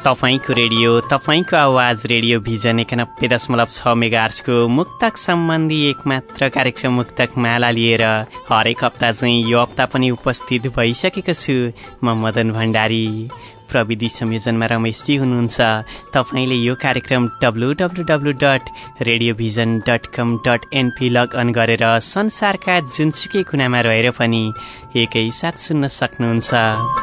तपाईको रेडियो, तपाईको आवाज, रेडियो भिजन 91.6 मेगाहर्जको मुक्तक सम्बन्धी एकमात्र कार्यक्रम मुक्तक माला लिएर हरेक हप्ता चाहिँ यो हप्ता पनि उपस्थित भइसकेको छु। म मदन भण्डारी। प्रविधि संयोजनमा रमेशजी हुनुहुन्छ। तपाईले यो कार्यक्रम www.radiovision.com.np लगअन गरेर संसारका जुनसुकै कुनामा रहेर पनि एकैसाथ सुन्न सक्नुहुन्छ।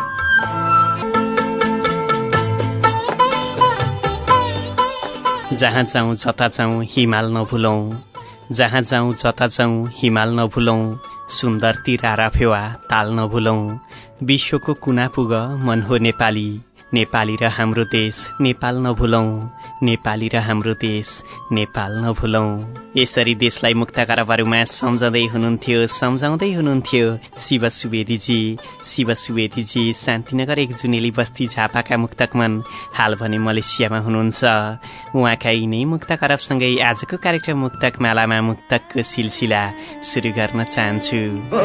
जहाँ जाउँ जता जाउँ हिमाल नभुलौं, जहाँ जाउँ जता जाउँ हिमाल नभुलौं, सुन्दर तिरारा फेवा ताल नभुलौं। विश्वको कुना पुग मन हो नेपाली, नेपाली र हाम्रो देश नेपाल नभुलौं, नेपाली र हाम्रो देश नेपाल नभुलौं। यसरी देशलाई मुक्तकारहरूमा सम्झाउँदै हुनुहुन्थ्यो शिव सुवेदीजी शान्तिनगर 1 जुनेली बस्ती झापाका मुक्तकमन, हाल भने मलेसियामा हुनुहुन्छ। उहाँका यिनै मुक्तकारसँगै आजको कार्यक्रम मुक्तक मालामा मुक्तकको सिलसिला सुरु गर्न चाहन्छु।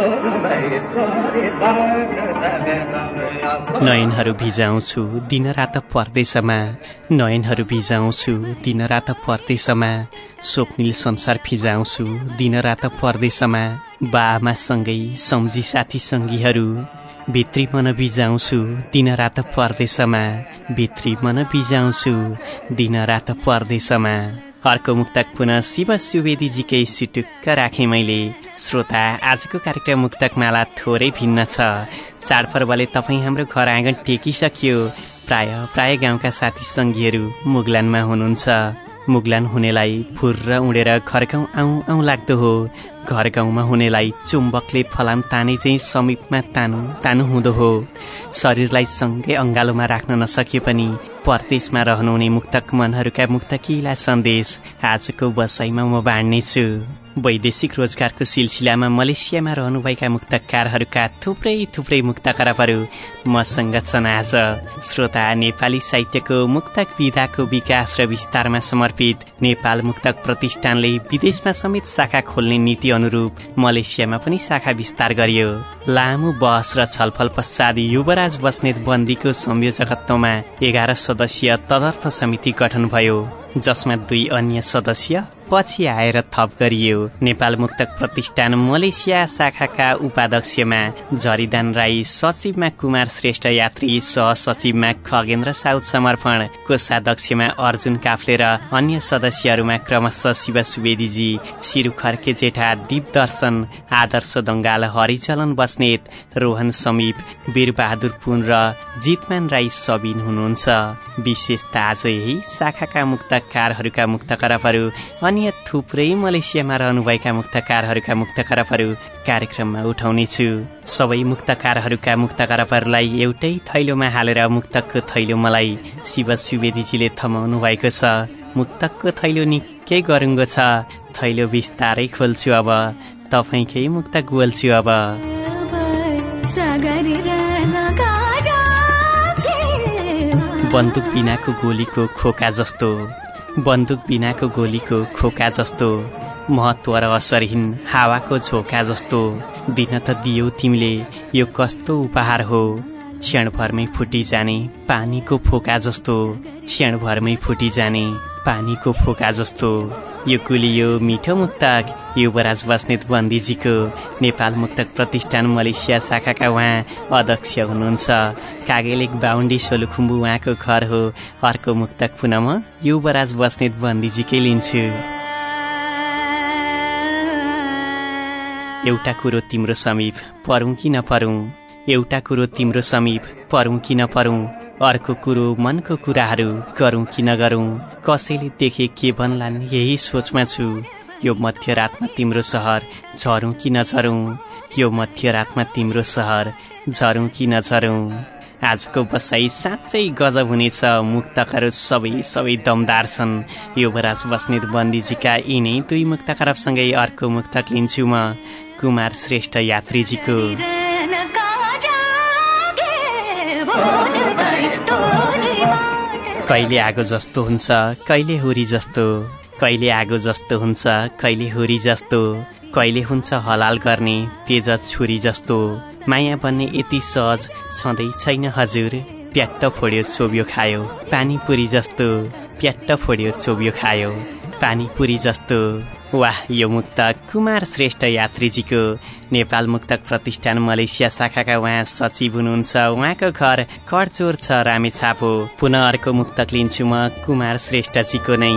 नयनहरू भिजाउँछु दिनरात परदेशमा, नयनहरू भिजाउँछु दिनरात परदेशमा, स्वप्निल संसार फिजाउँछु दिनरात परदेशमा। बाआमा सँगै सम्झी साथी सङ्गीहरू, भित्री मन बिजाउँछु दिनरात परदेशमा, भित्री मन बिजाउँछु दिनरात परदेशमा। अर्को मुक्तक पुनः शिव सुवेदीजीकै सिटुक्क राखेँ मैले। श्रोता, आजको कार्यक्रम मुक्तक माला थोरै भिन्न छ। चाडपर्वले तपाईँ हाम्रो घर आँगन टेकिसक्यो। प्राय गाउँका साथी सङ्गीहरू मुगलानमा हुनुहुन्छ। मुगलान हुनेलाई फुर्र उडेर घर गाउँ आउँ लाग्दो हो। घर गाउँमा हुनेलाई चुम्बकले फलाम ताने चाहिँ समीपमा तानु हुँदो हो। शरीरलाई सँगै अङ्गालोमा राख्न नसके पनि परदेशमा रहनुहुने मुक्तक मनहरूका मुक्तकीला सन्देश आजको बसाइमा म बाँड्नेछु। वैदेशिक रोजगारको सिलसिलामा मलेसियामा रहनुभएका मुक्तकारहरूका थुप्रै मुक्तकारहरू मसँग छन् आज। श्रोता, नेपाली साहित्यको मुक्तक विधाको विकास र विस्तारमा समर्पित नेपाल मुक्तक प्रतिष्ठानले विदेशमा समेत शाखा खोल्ने नीति अनुरूप मलेसियामा पनि शाखा विस्तार गरियो। लामो बहस र छलफल पश्चात युवराज बस्नेत बन्दीको संयोजकत्वमा 11 सदस्यीय तदर्थ समिति गठन भयो, जसमा 2 अन्य सदस्य पछि आएर थप गरियो। नेपाल मुक्तक प्रतिष्ठान मलेसिया शाखाका उपाध्यक्षमा झरिदान राई, सचिवमा कुमार श्रेष्ठ यात्री, सहसचिवमा खगेन्द्र साउद समर्पण, कोषाध्यक्षमा अर्जुन काफ्ले र अन्य सदस्यहरूमा क्रमशः शिव सुवेदीजी, शिरु खर्के जेठा, दीपदर्शन, आदर्श दंगाल, हरिचलन बस्नेत, रोहन समीप, वीरबहादुर पुन र जितमान राई सबिन हुनुहुन्छ। विशेषता आज यही शाखाका मुक्तकारहरूका मुक्तकरफहरू अन्य थुप्रै मलेसियामा रहनुभएका मुक्तकारहरूका मुक्तकरफहरू कार्यक्रममा उठाउनेछु। सबै मुक्तकारहरूका मुक्तकरफहरूलाई एउटै थैलोमा हालेर मुक्तकको थैलो मलाई शिव सुवेदीजीले थमाउनु भएको छ। मुक्तकको थैलो निकै गरुङ्गो छ। थैलो बिस्तारै खोल्छु अब, तपाईँकै मुक्तक बोल्छु अब। बन्दुक बिनाको गोलीको खोका जस्तो, बन्दुक बिनाको गोलीको खोका जस्तो, महत्व र असरहीन हावाको झोका जस्तो, दिन त दियौ तिमीले यो कस्तो उपहार हो। क्षणभरमै फुटी जाने पानीको फोका जस्तो, क्षणभरमै फुटी जाने पानीको फोका जस्तो। यो गुलियो मिठो मुक्तक युवराज बस्नेत बन्दीजीको नेपाल मुक्तक प्रतिष्ठान मलेसिया शाखाका उहाँ अध्यक्ष हुनुहुन्छ। कागेलेक बाउन्डी सोलुखुम्बु उहाँको घर हो। अर्को मुक्तक पुनः म युवराज बस्नेत बन्दीजीकै लिन्छु। एउटा कुरो तिम्रो समीप परौं कि नपरौं, एउटा कुरो तिम्रो समीप परौं कि नपरौं, अर्को कुरो मनको कुराहरू गरौं कि नगरौं, कसैले देखे के भन्लान् यही सोचमा छु। यो मध्यरातमा तिम्रो सहर झरौं कि नझरौं, यो मध्यरातमा तिम्रो सहर झरौं कि नझरौं। आजको बसाई साँच्चै गजब हुनेछ। मुक्तकहरू सबै दमदार छन्। युवराज बस्नेत बन्दीजीका यिनै 2 मुक्तकरसँगै अर्को मुक्तक लिन्छु म कुमार श्रेष्ठ यात्रीजीको। कहिले आगो जस्तो हुन्छ कहिले हुरी जस्तो, कहिले आगो जस्तो हुन्छ कहिले हुरी जस्तो, कहिले हुन्छ हलाल गर्ने तेज छुरी जस्तो। माया भन्ने यति सहज छँदै छैन हजुर, प्याट्ट फोड्यो चोब्यो खायो पानीपुरी जस्तो प्याट्ट फोड्यो चोब्यो खायो पानीपुरी जस्तो। वाह, यो मुक्तक कुमार श्रेष्ठ यात्रीजीको नेपाल मुक्तक प्रतिष्ठान मलेसिया शाखाका उहाँ सचिव हुनुहुन्छ। उहाँको घर करचोर छ, रामेछाप हो। पुनः अर्को मुक्तक लिन्छु म कुमार श्रेष्ठजीको नै।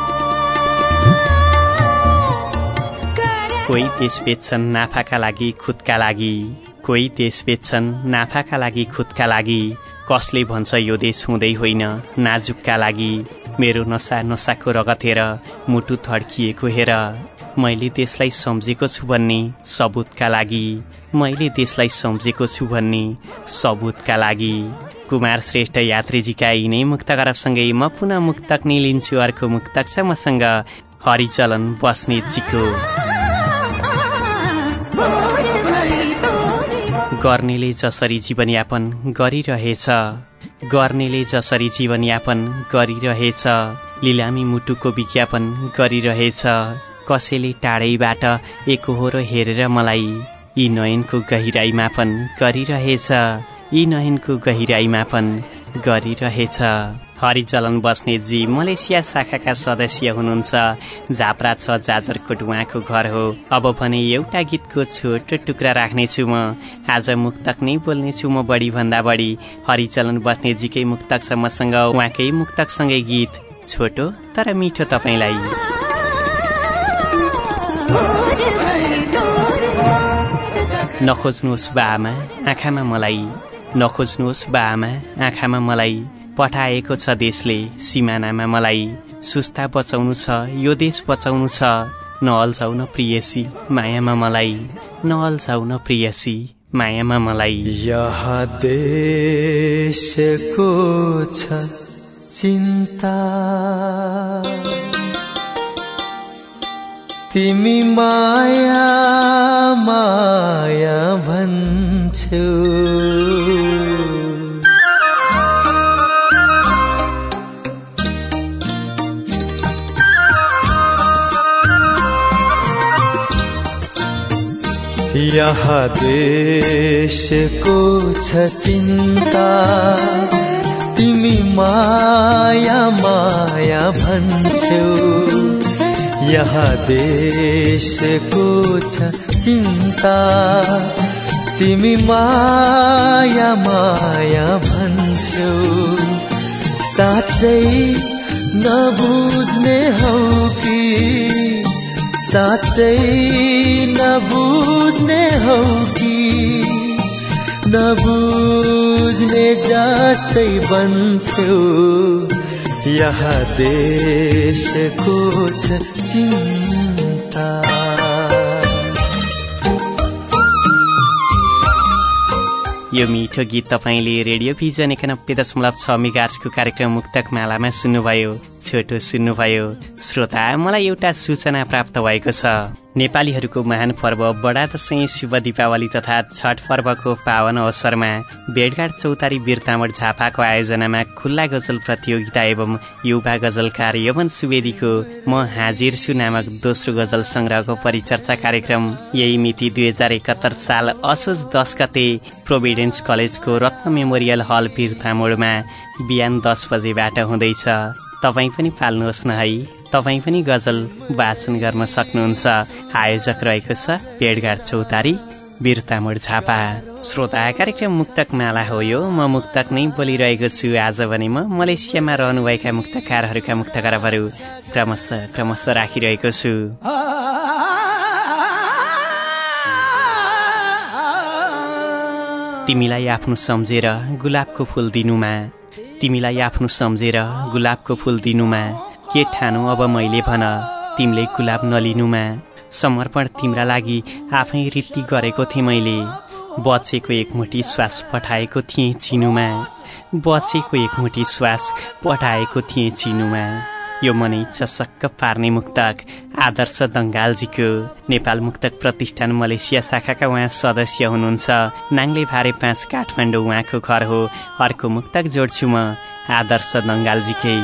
कोही देश बेच्छन् नाफाका लागि खुदका लागि, कोही देश बेच्छन् नाफाका लागि खुदका लागि, कसले भन्छ यो देश हुँदै होइन नाजुकका लागि। मेरो नसा नसाको रगतेर मुटु थड्किएको हेर, मैले देशलाई सम्झेको छु भन्ने सबुतका लागि, मैले देशलाई सम्झेको छु भन्ने सबुतका लागि। कुमार श्रेष्ठ यात्रीजीका यिनै मुक्तक अरबसँगै म पुनः मुक्तक नै लिन्छु। अर्को मुक्तक छ मसँग हरिचलन बस्नेतजीको। गर्नेले जसरी जीवनयापन गरिरहेछ, गर्नेले जसरी जीवनयापन गरिरहेछ, लिलामी मुटुको विज्ञापन गरिरहेछ, कसैले टाढैबाट एकहोरो हेरेर मलाई यी नयनको गहिराई मापन गरिरहेछ, यी नयनको गहिराई मापन गरिरहेछ। हरिचलन बस्नेतजी मलेसिया शाखाका सदस्य हुनुहुन्छ। झापरा छ जाजरकोट उहाँको घर हो। अब भने एउटा गीतको छोटो टुक्रा राख्नेछु म। आज मुक्तक नै बोल्नेछु म बढी भन्दा बढी। हरिचलन बस्नेतजीकै मुक्तक छ मसँग, उहाँकै मुक्तकसँगै गीत छोटो तर मिठो तपाईलाई। नखोज्नुहोस् बाआमा आँखामा मलाई, नखोज्नुहोस् बाआमा आँखामा मलाई, पठाएको छ देशले सिमानामा मलाई। सुस्ता बचाउनु छ यो देश बचाउनु छ, नअल्झाउ न प्रियसी मायामा मलाई, नअल्झाउ न प्रियसी मायामा मलाई। यहाँ देशको छ चिन्ता, तिमी माया माया भन्छौ, यहाँ देशको छ चिन्ता, तिमी माया माया भन्छौ। यहाँ देशको छ चिन्ता, तिमी माया माया भन्छौ। साँच्चै नबुझ्ने हौ कि, साँच्चै नबुझ्ने हौ कि, नबुझ्ने जस्तै बन्छौ। यहाँ देशको छ चिन्ता। यो मिठो गीत तपाईले रेडियो भिजन 91.6 मेगाहर्जको कार्यक्रम मुक्तक मालामा सुन्नुभयो। छोटो सुन्नुभयो। श्रोता, मलाई एउटा सूचना प्राप्त भएको छ। नेपालीहरूको महान पर्व बडा दशैं, शुभ दीपावली तथा छठ पर्वको पावन अवसरमा भेटघाट चौतारी वीरतामठ झापाको आयोजनामा खुल्ला गजल प्रतियोगिता एवं युवा गजलकार यमन सुवेदीको म हाजिर छु नामक दोस्रो गजल संग्रहको परिचर्चा कार्यक्रम यही मिति 2071 साल असोज 10 गते प्रोभिडेन्स कलेजको रत्न मेमोरियल हल वीरतामोडमा बिहान 10 बजेबाट हुँदैछ। तपाईँ पनि पाल्नुहोस् न है, तपाईँ पनि गजल वाचन गर्न सक्नुहुन्छ। आयोजक रहेको छ भेटघाट चौतारी वीरतामोड झापा। श्रोता, कार्यक्रम मुक्तक माला हो यो। म मुक्तक नै बोलिरहेको छु। आज भने म मलेसियामा रहनुभएका मुक्तकारहरूका मुक्तकारहरू क्रमशः राखिरहेको छु। तिमीलाई आफ्नो सम्झेर गुलाबको फूल दिनुमा, तिमीलाई आफ्नो सम्झेर गुलाबको फूल दिनुमा, के ठानु अब मैले भन तिमीले गुलाब नलिनुमा। समर्पण तिम्रा लागि आफै रीति गरेको थिएँ मैले, बचेको एकमुठी श्वास पठाएको थिएँ चिनुमा, बचेको एकमुठी श्वास पठाएको थिएँ चिनुमा। यो मनै चसक्क पार्ने मुक्तक आदर्श दंगालजीको नेपाल मुक्तक प्रतिष्ठान मलेसिया शाखाका उहाँ सदस्य हुनुहुन्छ। नाङ्ले भारे 5 काठमाडौँ उहाँको घर हो। अर्को मुक्तक जोड्छु म आदर्श दंगालजीकै।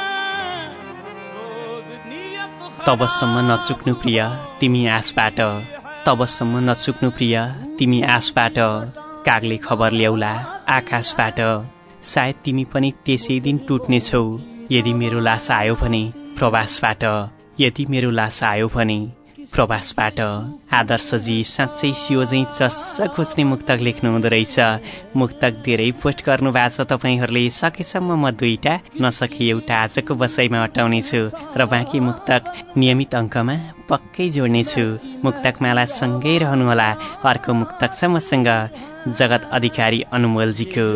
तबसम्म नचुक्नु प्रिय तिमी आसबाट, तबसम्म नचुक्नु प्रिय तिमी आसबाट, कागले खबर ल्याउला आकाशबाट, सायद तिमी पनि त्यसै दिन टुट्नेछौ यदि मेरो लास आयो भने प्रवासबाट, यदि मेरो लास आयो भने प्रवासबाट। आदर्शजी साँच्चै सियोझै चस्स खोज्ने मुक्तक लेख्नु हुँदो रहेछ। मुक्तक धेरै पोस्ट गर्नु भएको छ तपाईँहरूले। सकेसम्म म 2टा नसके एउटा आजको बसाइमा अटाउनेछु र बाँकी मुक्तक नियमित अङ्कमा पक्कै जोड्नेछु। मुक्तकमाला सँगै रहनुहोला। अर्को मुक्तक छ मसँग जगत अधिकारी अनमोलजीको।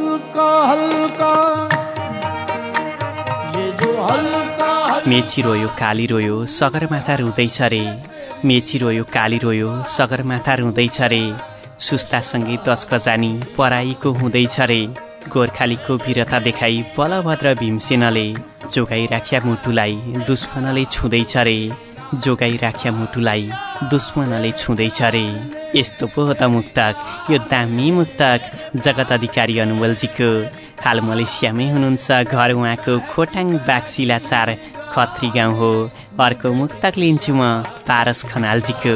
मेची रोयो काली रोयो सगरमाथा रुँदैछ रे, मेची रोयो काली रोयो सगरमाथा रुँदैछ रे, सुस्तासँगै 10 गजानी पराईको हुँदैछ रे, गोर्खालीको वीरता देखाई बलभद्र भीमसेनले जोगाई राख्या मुटुलाई दुश्मनले छुँदैछ रे, जोगाई राख्या मुटुलाई दुश्मनले छुँदैछ रे। यस्तो पो हो त मुक्तक, यो दामी मुक्तक जगत अधिकारी अनमोलजीको। हाल मलेसियामै हुनुहुन्छ। घर उहाँको खोटाङ बाक्सिला 4 खत्री गाउँ हो। अर्को मुक्तक लिन्छु म पारस खनालजीको।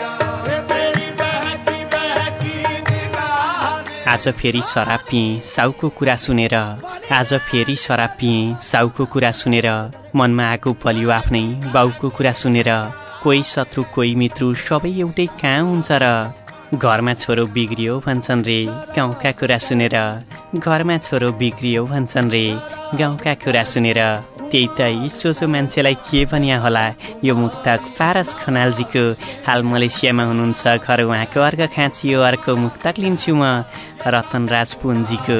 आज फेरि शराब पिएँ साउको कुरा सुनेर, आज फेरि शराब पिएँ साउको कुरा सुनेर, मनमा आगो बलियो आफ्नै बाउको कुरा सुनेर, कोही शत्रु कोही मित्रु सबै एउटै कहाँ हुन्छ र, घरमा छोरो बिग्रियो भन्छन् रे गाउँका कुरा सुनेर, घरमा छोरो बिग्रियो भन्छन् रे गाउँका कुरा सुनेर, त्यही त सोचो मान्छेलाई के भनिया होला। यो मुक्तक पारस खनालजीको। हाल मलेसियामा हुनुहुन्छ। घर उहाँको अर्घखाँची। अर्को मुक्तक लिन्छु म रतनराज पुन्जीको।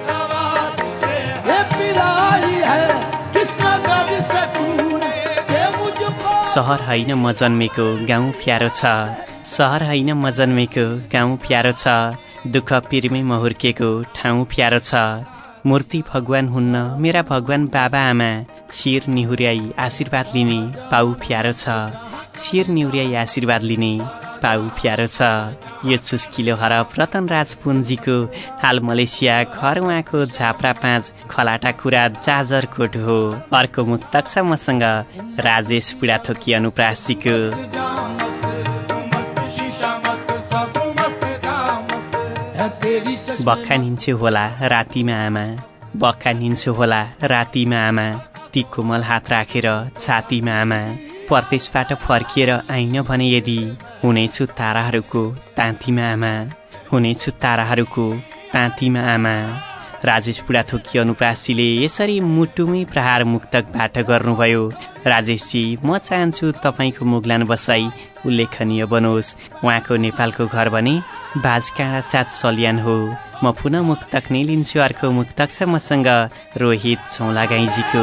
सहर होइन म जन्मेको गाउँ प्यारो छ, सहर होइन म जन्मेको गाउँ प्यारो छ, दुःख पिरमै म हुर्केको ठाउँ प्यारो छ, मूर्ति भगवान हुन्न मेरा भगवान बाबा आमा, शिर निहुर्याई आशीर्वाद लिने पाउ प्यारो छ, शिर निहुर्याई आशीर्वाद लिने पाउ प्यारो छ। यो चुस्किलो हरफ रतनराज पुन्जीको। हाल मलेसिया। घर उहाँको झाप्रा 5 खलाटा कुरा जाजरकोट हो। अर्को मुक्तक छ मसँग राजेश बुढाथोकी अनुप्रासीको। बखानिन्छु होला रातिमा आमा, बखानिन्छु होला रातिमा आमा, ती कोमल हात राखेर छातीमा आमा, परदेशबाट फर्किएर आइन भने यदि हुनेछु ताराहरूको ताँतीमा आमा, हुनेछु ताराहरूको ताँतीमा आमा। राजेश बुढाथोकी अनुप्रासीले यसरी मुटुमै प्रहार मुक्तकबाट गर्नुभयो। राजेशजी म चाहन्छु तपाईँको मुगलान बसाई उल्लेखनीय बनोस्। उहाँको नेपालको घर भने बाजकाँडा 7 सल्यान हो। म पुनः मुक्तक नै लिन्छु। अर्को मुक्तक छ मसँग रोहित चौलागाईजीको।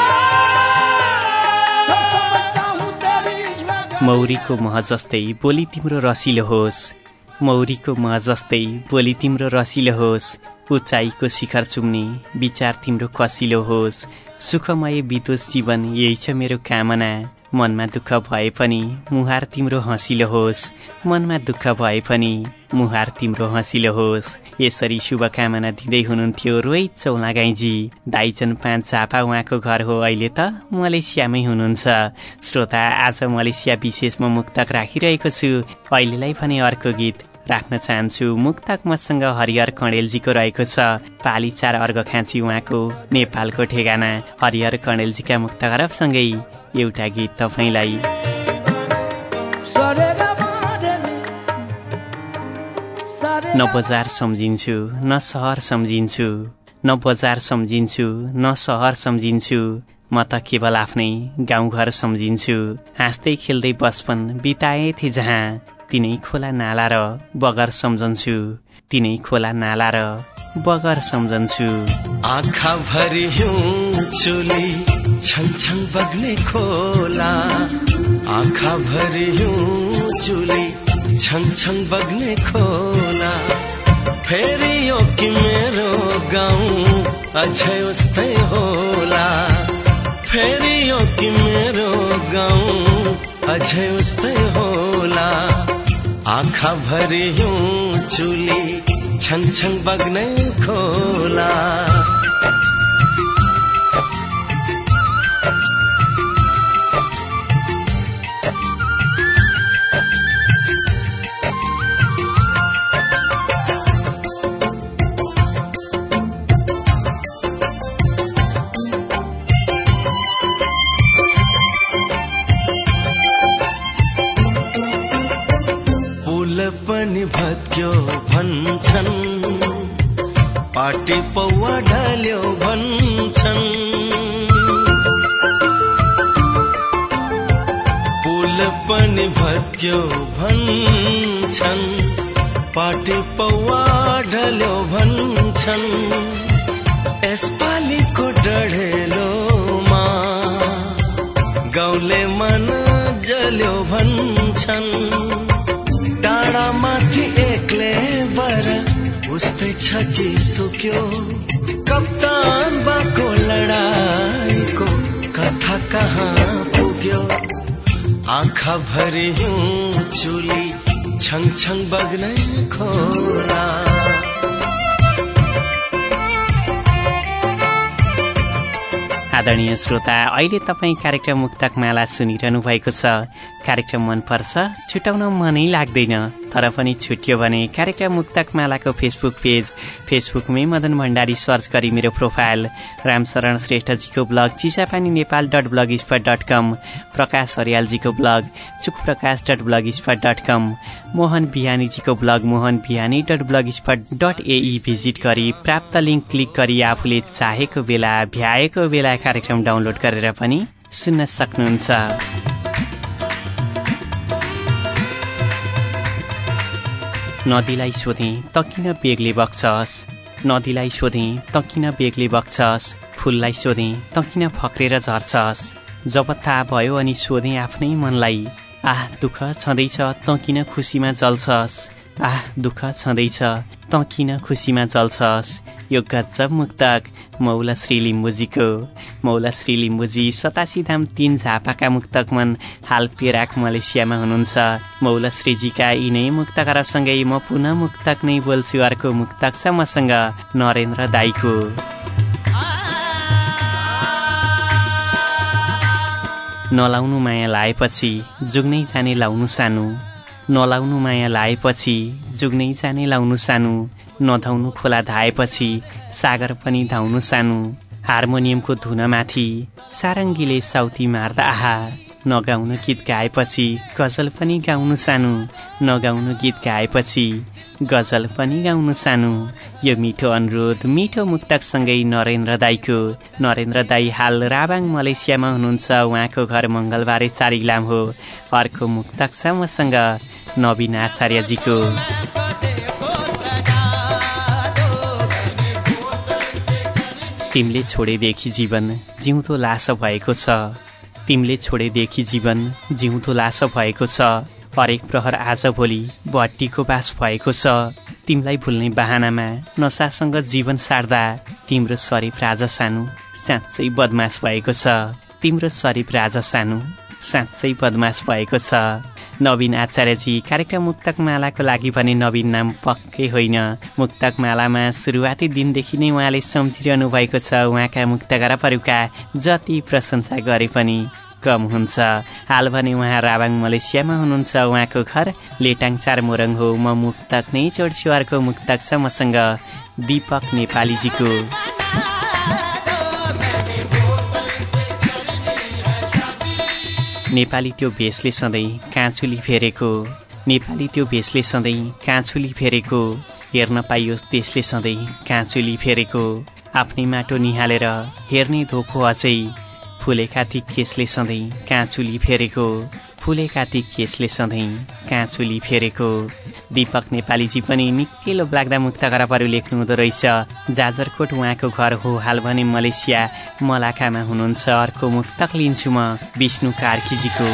मौरीको मह जस्तै बोली तिम्रो रसिलो होस्, मौरीको मह जस्तै बोली तिम्रो रसिलो होस्, उचाइको शिखर चुम्ने विचार तिम्रो कसिलो होस्, सुखमय बितोस् जीवन यही छ मेरो कामना, मनमा दुःख भए पनि मुहार तिम्रो हँसिलो होस्, मनमा दुःख भए पनि मुहार तिम्रो हँसिलो होस्। यसरी शुभकामना दिँदै हुनुहुन्थ्यो रोहित चौलागाईजी। दाइजन 5 झापा उहाँको घर हो। अहिले त मलेसियामै हुनुहुन्छ। श्रोता आज मलेसिया विशेषमा मुक्तक राखिरहेको छु। अहिलेलाई भने अर्को गीत राख्न चाहन्छु। मुक्तक मसँग हरिहर कणेलजीको रहेको छ। पाली 4 अर्घखाँची उहाँको नेपालको ठेगाना। हरिहर कणेलजीका मुक्तक हरफसँगै एउटा गीत तपाईलाई। न बजार सम्झिन्छु न सहर सम्झिन्छु, न बजार सम्झिन्छु न सहर सम्झिन्छु, म त केवल आफ्नै गाउँघर सम्झिन्छु। हाँस्दै खेल्दै बचपन बिताए थिए जहाँ, तिनै खोला नाला र बगर सम्झन्छु, तिनै खोला नाला र बगर सम्झन्छु। आँखा भरि हिउँ चुली छङछङ बग्ने खोला, आँखा भरि हिउँ चुली छङछङ बग्ने खोला, फेरि यो कि मेरो गाउँ अझै उस्तै होला, फेरि यो कि मेरो गाउँ अझै उस्तै होला, आँखा भरि हिउँ चुली छङछङ बग्ने खोला। पनि भत्क्यो भन्छन्, पाटी पौवा ढल्यो भन्छन्, पुल पनि भत्क्यो भन्छन्, पाटी पौवा ढल्यो भन्छन्, यसपालिको डढेलोमा गाउँले मन जल्यो भन्छन्, डाँडा माथि एक्लै बर उस्तै छ कि सुक्यो, कप्तान बाको लडाईको कथा कहाँ पुग्यो, आँखा भरि हिउँ चुली छङ छङ बग्ने खोला। आदरणीय श्रोता, अहिले तपाईँ कार्यक्रम मुक्तक माला सुनिरहनु भएको छ। कार्यक्रम मनपर्छ, छुटाउन मनै लाग्दैन, तर पनि छुट्यो भने कार्यक्रम मुक्तक मालाको फेसबुक पेज फेसबुकमै मदन भण्डारी सर्च गरी मेरो प्रोफाइल, रामशरण श्रेष्ठजीको ब्लग चिसापानी_नेपाल.blogspot.com, प्रकाश हरियालजीको ब्लग चुकप्रकाश.blogspot.com, मोहन बिहानीजीको ब्लग mohanbihani.blogspot.ae भिजिट गरी प्राप्त लिङ्क क्लिक गरी आफूले चाहेको बेला भ्याएको बेला कार्यक्रम डाउनलोड गरेर पनि सुन्न सक्नुहुन्छ। नदीलाई सोधे त किन बेगले बग्छस्, नदीलाई सोधे त किन बेगले बग्छस्, फूललाई सोधे त किन फक्रेर झर्छस्, जब थाहा भयो अनि सोधे आफ्नै मनलाई, आह दुःख छँदैछ त किन खुसीमा जल्छस्, आह दुःख छँदैछ त किन खुसीमा जल्छस्। यो गजब मुक्तक मौला श्री लिम्बुजीको। मौला श्री लिम्बुजी 87 धाम 3 झापाका मुक्तक मन हाल पेराक मलेसियामा हुनुहुन्छ। मौला श्रीजीका यिनै मुक्तकरसँगै म पुनः मुक्तक नै बोल्छु। अर्को मुक्तक छ मसँग नरेन्द्र दाईको। नलाउनु माया लाएपछि जुग्नै जाने लाउनु सानो, नलाउनु माया लाएपछि जुग्नै जाने लाउनु सानो, नधाउनु खोला धाएपछि सागर पनि धाउनु सानो, हार्मोनियमको धुनमाथि सारङ्गीले साउती मार्दा आहा, नगाउनु गीत गाएपछि गजल पनि गाउनु सानो, नगाउनु गीत गाएपछि गजल पनि गाउनु सानो। यो मिठो अनुरोध मिठो मुक्तकसँगै नरेन्द्र दाईको। नरेन्द्र दाई हाल राबाङ मलेसियामा हुनुहुन्छ। उहाँको घर मंगलबारे चारिग्लाम हो। अर्को मुक्तक छ मसँग नवीन आचार्यजीको। तिमीले छोडेदेखि जीवन जिउँदो लास भएको छ, तिमीले छोडेदेखि जीवन जिउँदो लास भएको छ, हरेक प्रहर आज भोलि भट्टीको बास भएको छ, तिमीलाई भुल्ने बहानामा नसासँग जीवन सार्दा तिम्रो शरीर राजा सानो साँच्चै बदमास भएको छ, तिम्रो शरीर राजा सानो साँच्चै बदमास भएको छ। नवीन आचार्यजी कार्यक्रम मुक्तक मालाको लागि भने नवीन नाम पक्कै होइन। मुक्तक मालामा सुरुवाती दिनदेखि नै उहाँले सम्झिरहनु भएको छ। उहाँका मुक्तकरहरूका जति प्रशंसा गरे पनि कम हुन्छ। हाल भने उहाँ राबाङ मलेसियामा हुनुहुन्छ। उहाँको घर लेटाङ 4 मोरङ हो। म मुक्तक नै जोड्छु। अर्को मुक्तक छ मसँग दीपक नेपालीजीको। नेपाली त्यो भेषले सधैँ काँचुली फेरेको, नेपाली त्यो भेषले सधैँ काँचुली फेरेको, हेर्न पाइयोस् त्यसले सधैँ काँचुली फेरेको, आफ्नै माटो निहालेर हेर्ने धोको अझै, फुलेका ती केसले सधैँ काँचुली फेरेको, फुलेका ती केसले सधैँ काँचुली फेरेको। दीपक नेपालीजी पनि निकै लोभलाग्दा मुक्तकरहरू लेख्नु हुँदो रहेछ। जाजरकोट उहाँको घर हो। हाल भने मलेसिया मलाकामा हुनुहुन्छ। अर्को मुक्तक लिन्छु म विष्णु कार्कीजीको।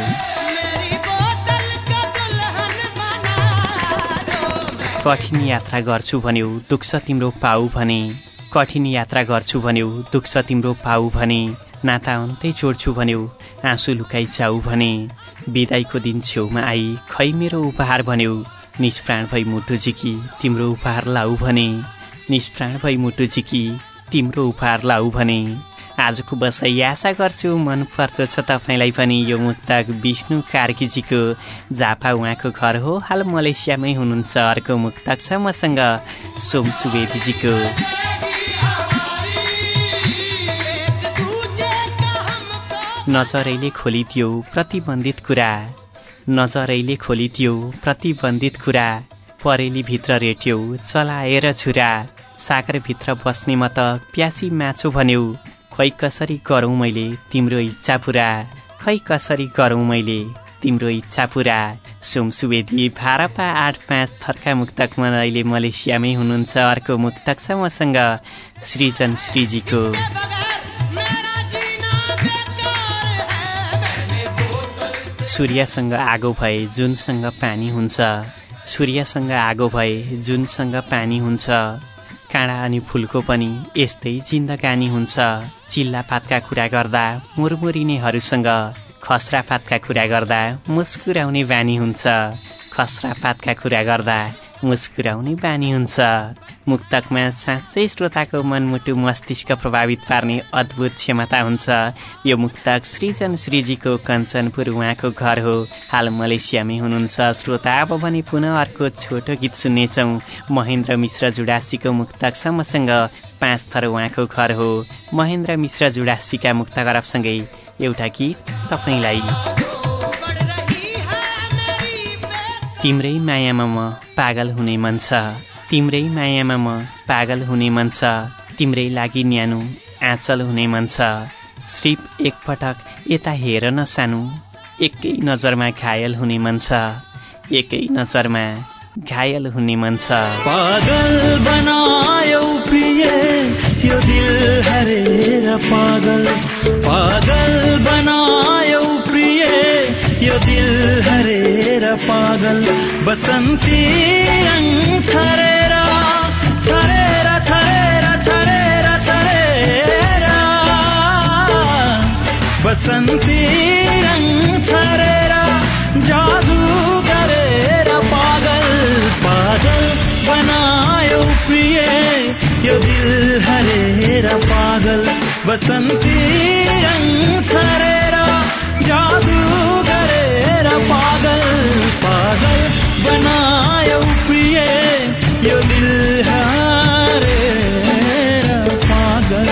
कठिन यात्रा गर्छु भन्यौ दुख्छ तिम्रो पाउ भने, कठिन यात्रा गर्छु भन्यौ दुख्छ तिम्रो पाउ भने, नाता अन्तै छोड्छु भन्यौ आँसु लुकाइ जाऊ भने, बिदाईको दिन छेउमा आई खै मेरो उपहार भन्यौ, निष्प्राण भई मुटुझिकी तिम्रो उपहार लाऊ भने, निष्प्राण भई मुटुझिकी तिम्रो उपहार लाऊ भने। आजको बसाइ आशा गर्छु मन पर्दछ तपाईँलाई पनि। यो मुक्तक विष्णु कार्कीजीको। झापा उहाँको घर हो। हाल मलेसियामै हुनुहुन्छ। अर्को मुक्तक छ मसँग सोम सुवेदीजीको। नजरैले खोलिदियो प्रतिबन्धित कुरा, नजरैले खोलिदियो प्रतिबन्धित कुरा, परेली भित्र रेट्यौ चलाएर छुरा सागर भित्र बस्ने म त प्यासी माछो भन्यौ खै कसरी गरौँ मैले तिम्रो इच्छा पुरा खै कसरी गरौँ मैले तिम्रो इच्छा पुरा सोमसुवेदी भारपा 8-5 थर्का मुक्तक मन अहिले मलेसियामै हुनुहुन्छ अर्को मुक्तक छ मसँग सृजन श्रीजीको सूर्यसँग आगो भए जुनसँग पानी हुन्छ सूर्यसँग आगो भए जुनसँग पानी हुन्छ काँडा अनि फूलको पनि यस्तै जिन्दगानी हुन्छ चिल्लापातका कुरा गर्दा मुरमुरिनेहरूसँग खस्रापातका कुरा गर्दा मुस्कुराउने बानी हुन्छ खस्रापातका कुरा गर्दा मुस्कुराउने बानी हुन्छ मुक्तकमा साँच्चै श्रोताको मनमुटु मस्तिष्क प्रभावित पार्ने अद्भुत क्षमता हुन्छ यो मुक्तक सृजन श्रीजीको कञ्चनपुर उहाँको घर हो हाल मलेसियामै हुनुहुन्छ श्रोता अब भने पुनः अर्को छोटो गीत सुन्नेछौँ महेन्द्र मिश्र जुडासीको मुक्तक छ मसँग 5 थर उहाँको घर हो महेन्द्र मिश्र जुडासीका मुक्तक अरबसँगै एउटा गीत तपाईलाई तिम्रै मायामा म पागल हुने मन छ तिम्रै मायामा म पागल हुने मन छ तिम्रै लागि न्यानो आँचल हुने मन छ सिर्फ एकपटक यता हेर न सानो एकै नजरमा घायल हुने मन छ एकै नजरमा घायल हुने मन छ पागल बनायो प्रिय यो दिल हरेर पागल पागल बनायो प्रिय यो दिल हरेर पागल बसंती रंग छरेरा छरेरा छरेरा छरेरा छरेरा बसंती रंग छरेरा जादू करेरा पागल पागल बनायो प्रिय यो दिल हरेरा पागल बसंती रंग छरेरा जादू करेरा पागल पागल बनायो प्रिय यो दिल हरेरा पागल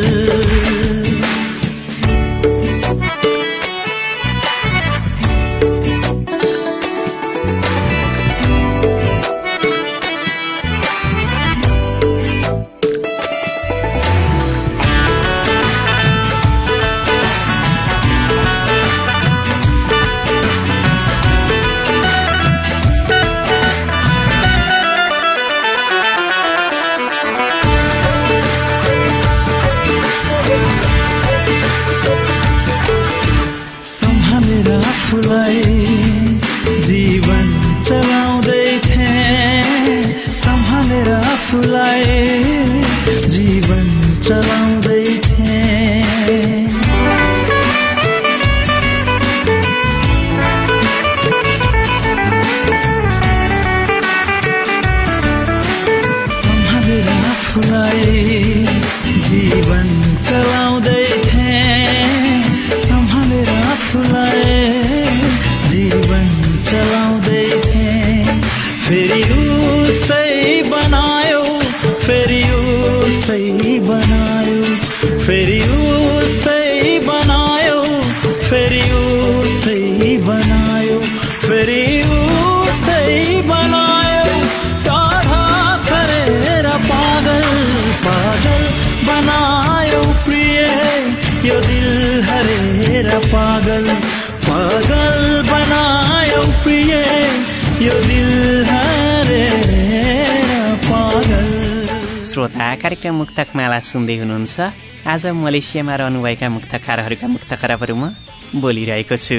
जीवन चलाउँदै थिए सम्हालेर आफूलाई जीवन चलाउँदै थिए सम्हालेर आफूलाई जीवन चलाउँदै थिए सम्हालेर आफूलाई जीवन चलाउँदै थिए फेरि उस्तै बनायो फेरि उस्तै बनायो फेरि उस्तै बनायो फेरि उस्तै बनायो फेरि उस्तै बनायो टाढा सरेर पागल पागल बनायो प्रिय यो दिल हरेर पागल पागल बनायो प्रिय यो दिल हरेर पागल श्रोता कार्यक्रम मुक्तक माला सुन्दै हुनुहुन्छ आज मलेसियामा रहनुभएका मुक्तकारहरूका मुक्त खराबहरू म बोलिरहेको छु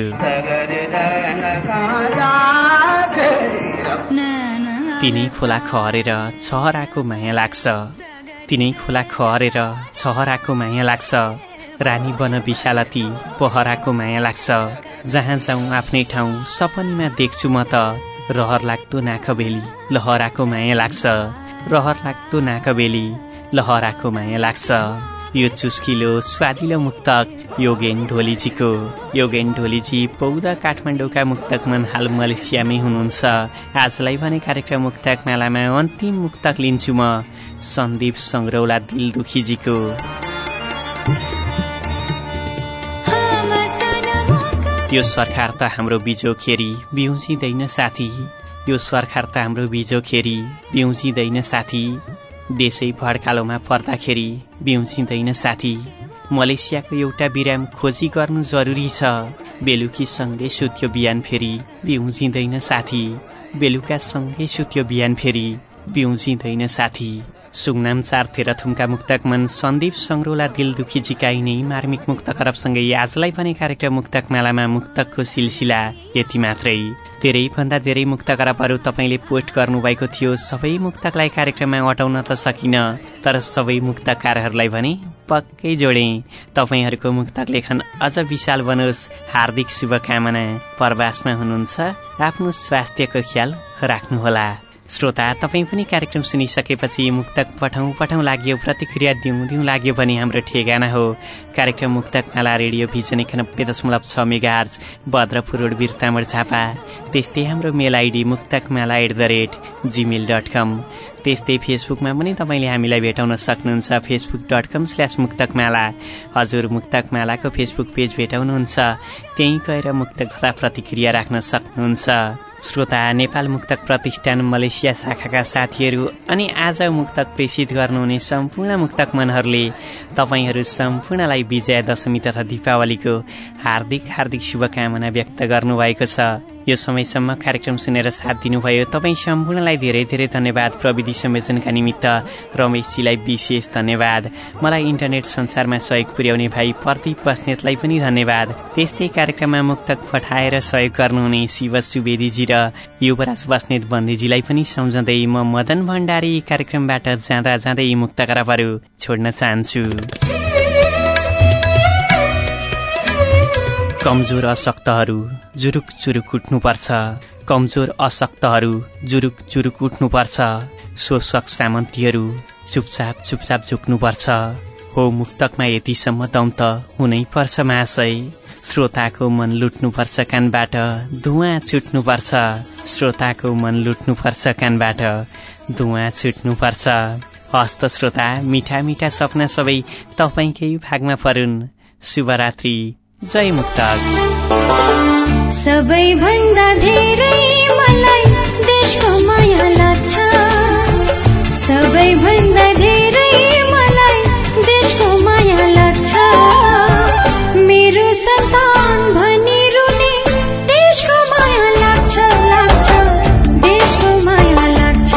तिनै खोला खहरेर छहराको माया लाग्छ तिनै खोला खहरेर छहराको माया लाग्छ रानी बन विशालती पहराको माया लाग्छ जहाँ जाउँ आफ्नै ठाउँ सपनीमा देख्छु म त रहर लाग्दो नाकबेली लहराको माया लाग्छ रहर लाग्दो नाकबेली लहराको माया लाग्छ यो चुस्किलो स्वादिलो मुक्तक योगेन ढोलीजीको योगेन ढोलीजी पौदा काठमाडौँका मुक्तक मन हाल मलेसियामै हुनुहुन्छ आजलाई भने कार्यक्रम मुक्तक मालामा अन्तिम मुक्तक लिन्छु म सन्दीप संग्रौला दिल दुखीजीको यो सरकार त हाम्रो बिजो खेरी बिउजिँदैन साथी यो सरकार त हाम्रो बिजोखेरी बिउजिँदैन साथी। देशै भड्कालोमा पर्दाखेरि बिउजिँदैन साथी। मलेसियाको एउटा बिराम खोजी गर्नु जरुरी छ। बेलुकी सँगै सुत्यो बिहान फेरि बिउजिँदैन साथी। बेलुका सँगै सुत्यो बिहान फेरि बिउजिँदैन साथी। सुगनाम चार तेह्रथुमका मुक्तक मन सन्दीप सङ्ग्रोला दिल दुखी झिकाइने मार्मिक मुक्तक अरबसँगै आजलाई पनि कार्यक्रम मुक्तक मालामा मुक्तकको सिलसिला यति मात्रै। धेरैभन्दा धेरै मुक्तक अरबहरू तपाईँले पोस्ट गर्नुभएको थियो। सबै मुक्तकलाई कार्यक्रममा अटाउन त सकिन, तर सबै मुक्तकारहरूलाई भने पक्कै जोडे। तपाईँहरूको मुक्तक लेखन अझ विशाल बनोस्। हार्दिक शुभकामना। प्रवासमा हुनुहुन्छ, आफ्नो स्वास्थ्यको ख्याल राख्नुहोला। श्रोता, तपाईँ पनि कार्यक्रम सुनिसकेपछि मुक्तक पठाउँ लाग्यो, प्रतिक्रिया दिउँ लाग्यो भने हाम्रो ठेगाना हो कार्यक्रम Muktakmala, Radio Vision 91.6 megahertz, Bhadrapur road, Birtamod, Jhapa. त्यस्तै हाम्रो मेल आइडी muktакмала@gmail.com। त्यस्तै फेसबुकमा पनि तपाईँले हामीलाई भेटाउन सक्नुहुन्छ, facebook.com/मुक्तकमाला। हजुर, मुक्तकमालाको फेसबुक पेज भेटाउनुहुन्छ, त्यहीँ गएर मुक्तक तथा प्रतिक्रिया राख्न सक्नुहुन्छ। श्रोता, नेपाल मुक्तक प्रतिष्ठान मलेसिया शाखाका साथीहरू अनि आज मुक्तक प्रेषित गर्नुहुने सम्पूर्ण मुक्तक मनहरूले तपाईँहरू सम्पूर्णलाई विजया दशमी तथा दीपावलीको हार्दिक शुभकामना व्यक्त गर्नुभएको छ। यो समयसम्म कार्यक्रम सुनेर साथ दिनुभयो तपाईँ सम्पूर्णलाई धेरै धेरै धन्यवाद। प्रविधि संयोजनका निमित्त रमेशजीलाई विशेष धन्यवाद। मलाई इन्टरनेट संसारमा सहयोग पुर्याउने भाइ प्रदीप बस्नेतलाई पनि धन्यवाद। त्यस्तै कार्यक्रममा मुक्तक पठाएर सहयोग गर्नुहुने शिव सुवेदीजी र युवराज बस्नेत बन्देजीलाई पनि सम्झँदै म मदन भण्डारी कार्यक्रमबाट जाँदा जाँदै यी मुक्तकरबहरू छोड्न चाहन्छु। कमजोर अशक्तहरू जुरुक जुरुक उठ्नुपर्छ, कमजोर अशक्तहरू जुरुक जुरुक उठ्नुपर्छ, शोषक सामन्तीहरू चुपचाप झुक्नुपर्छ। हो मुक्तकमा यतिसम्म दम त हुनै पर्छ महाशय। श्रोताको मन लुट्नुपर्छ कानबाट, धुवाँ छुट्नुपर्छ। श्रोताको मन लुट्नुपर्छ कानबाट, धुवाँ छुट्नुपर्छ। हस्त श्रोता, मिठा मिठा सपना सबै तपाईँकै भागमा परुन्। शुभरात्रि, जय मुक्तक। सबैभन्दा धेरै मलाई देशको माया लाग्छ, सबैभन्दा धेरै मलाई देशको माया लाग्छ। मेरो सन्तान भनी रुने देशको माया लाग्छ, देशको माया लाग्छ।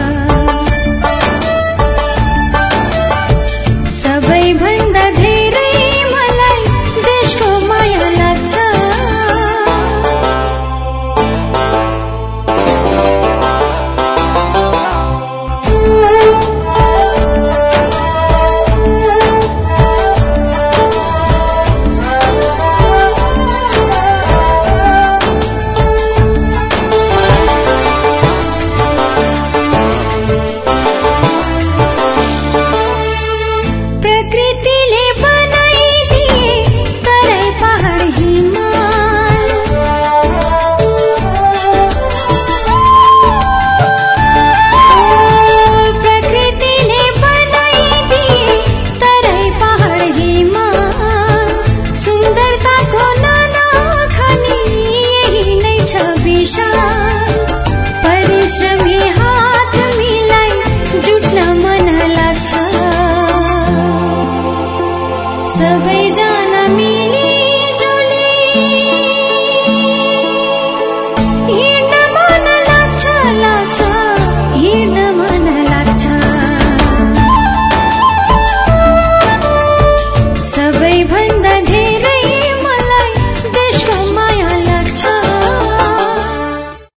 सबैभन्दा धेरै मलाई देशको माया लाग्छ। परिश्रमी हात मिलाई जुट्न मन लाग्छ, सबैजना मिली